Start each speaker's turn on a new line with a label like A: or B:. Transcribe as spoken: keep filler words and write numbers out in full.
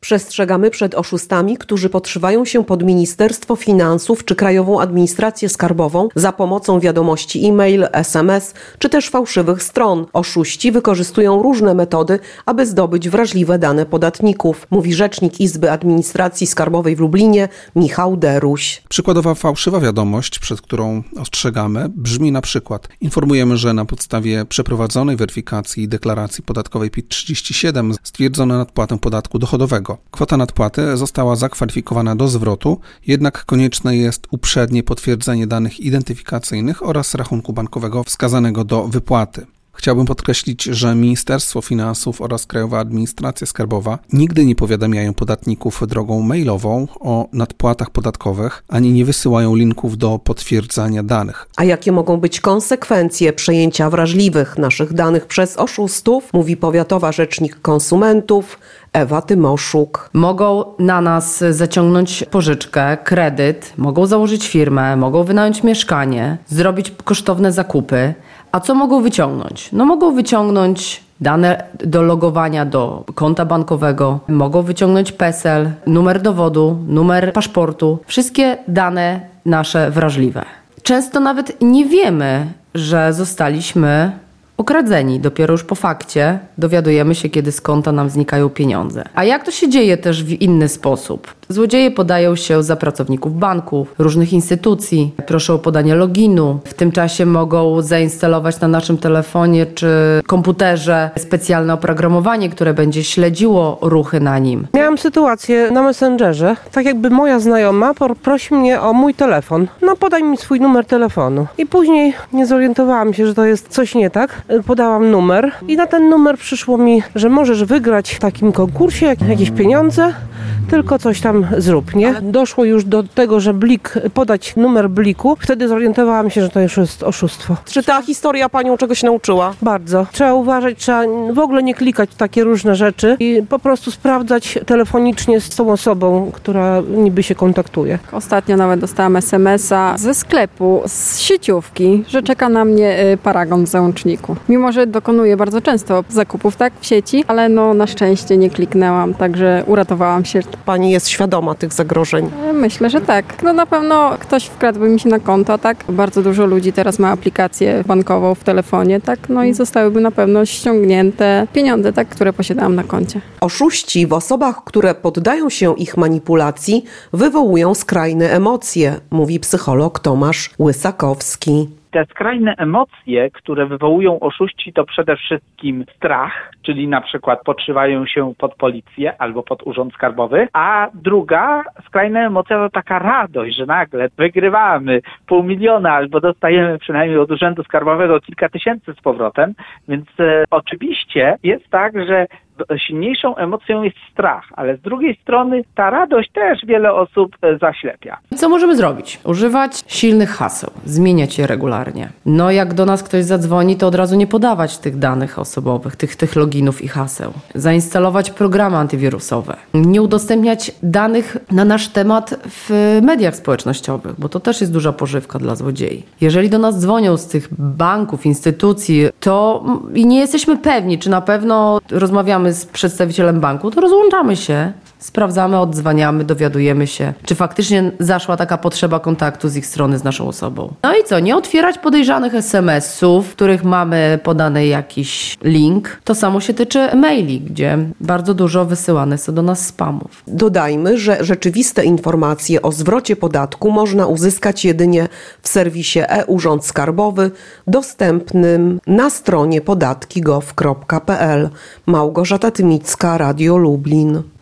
A: Przestrzegamy przed oszustami, którzy podszywają się pod Ministerstwo Finansów czy Krajową Administrację Skarbową za pomocą wiadomości e-mail, es em es czy też fałszywych stron. Oszuści wykorzystują różne metody, aby zdobyć wrażliwe dane podatników, mówi rzecznik Izby Administracji Skarbowej w Lublinie Michał Deruś.
B: Przykładowa fałszywa wiadomość, przed którą ostrzegamy, brzmi na przykład: informujemy, że na podstawie przeprowadzonej weryfikacji deklaracji podatkowej P I T trzydzieści siedem stwierdzono nadpłatę podatku dochodowego. Kwota nadpłaty została zakwalifikowana do zwrotu, jednak konieczne jest uprzednie potwierdzenie danych identyfikacyjnych oraz rachunku bankowego wskazanego do wypłaty. Chciałbym podkreślić, że Ministerstwo Finansów oraz Krajowa Administracja Skarbowa nigdy nie powiadamiają podatników drogą mailową o nadpłatach podatkowych, ani nie wysyłają linków do potwierdzania danych.
A: A jakie mogą być konsekwencje przejęcia wrażliwych naszych danych przez oszustów, mówi powiatowa rzecznik konsumentów Ewa Tymoszuk.
C: Mogą na nas zaciągnąć pożyczkę, kredyt, mogą założyć firmę, mogą wynająć mieszkanie, zrobić kosztowne zakupy. A co mogą wyciągnąć? No mogą wyciągnąć dane do logowania do konta bankowego, mogą wyciągnąć PESEL, numer dowodu, numer paszportu, wszystkie dane nasze wrażliwe. Często nawet nie wiemy, że zostaliśmy okradzeni. Dopiero już po fakcie dowiadujemy się, kiedy z konta nam znikają pieniądze. A jak to się dzieje też w inny sposób? Złodzieje podają się za pracowników banków, różnych instytucji, proszą o podanie loginu. W tym czasie mogą zainstalować na naszym telefonie czy komputerze specjalne oprogramowanie, które będzie śledziło ruchy na nim.
D: Miałam sytuację na Messengerze, tak jakby moja znajoma prosi mnie o mój telefon. No podaj mi swój numer telefonu. I później nie zorientowałam się, że to jest coś nie tak. Podałam numer i na ten numer przyszło mi, że możesz wygrać w takim konkursie jakieś pieniądze, tylko coś tam zrób, nie? Doszło już do tego, że blik, podać numer bliku. Wtedy zorientowałam się, że to już jest oszustwo.
A: Czy ta historia panią czegoś nauczyła?
D: Bardzo. Trzeba uważać, trzeba w ogóle nie klikać w takie różne rzeczy i po prostu sprawdzać telefonicznie z tą osobą, która niby się kontaktuje.
E: Ostatnio nawet dostałam es em es a ze sklepu, z sieciówki, że czeka na mnie paragon w załączniku. Mimo że dokonuję bardzo często zakupów tak w sieci, ale no na szczęście nie kliknęłam, także uratowałam się.
A: Pani jest świadoma tych zagrożeń?
E: Myślę, że tak. No na pewno ktoś wkradłby mi się na konto, tak? Bardzo dużo ludzi teraz ma aplikację bankową w telefonie, tak? No i zostałyby na pewno ściągnięte pieniądze, tak? Które posiadałam na koncie.
A: Oszuści w osobach, które poddają się ich manipulacji, wywołują skrajne emocje, mówi psycholog Tomasz Łysakowski.
F: Te skrajne emocje, które wywołują oszuści, to przede wszystkim strach, czyli na przykład podszywają się pod policję albo pod urząd skarbowy, a druga skrajna emocja to taka radość, że nagle wygrywamy pół miliona albo dostajemy przynajmniej od urzędu skarbowego kilka tysięcy z powrotem, więc e, oczywiście jest tak, że silniejszą emocją jest strach, ale z drugiej strony ta radość też wiele osób zaślepia.
C: Co możemy zrobić? Używać silnych haseł, zmieniać je regularnie. No jak do nas ktoś zadzwoni, to od razu nie podawać tych danych osobowych, tych, tych loginów i haseł. Zainstalować programy antywirusowe. Nie udostępniać danych na nasz temat w mediach społecznościowych, bo to też jest duża pożywka dla złodziei. Jeżeli do nas dzwonią z tych banków, instytucji, to i nie jesteśmy pewni, czy na pewno rozmawiamy z przedstawicielem banku, to rozłączamy się, sprawdzamy, odzwaniamy, dowiadujemy się, czy faktycznie zaszła taka potrzeba kontaktu z ich strony z naszą osobą. No i co? Nie otwierać podejrzanych es em esów, w których mamy podany jakiś link. To samo się tyczy maili, gdzie bardzo dużo wysyłane są do nas spamów.
A: Dodajmy, że rzeczywiste informacje o zwrocie podatku można uzyskać jedynie w serwisie e-Urząd Skarbowy dostępnym na stronie podatki kropka gov kropka pe el. Małgorzata Tymicka, Radio Lublin.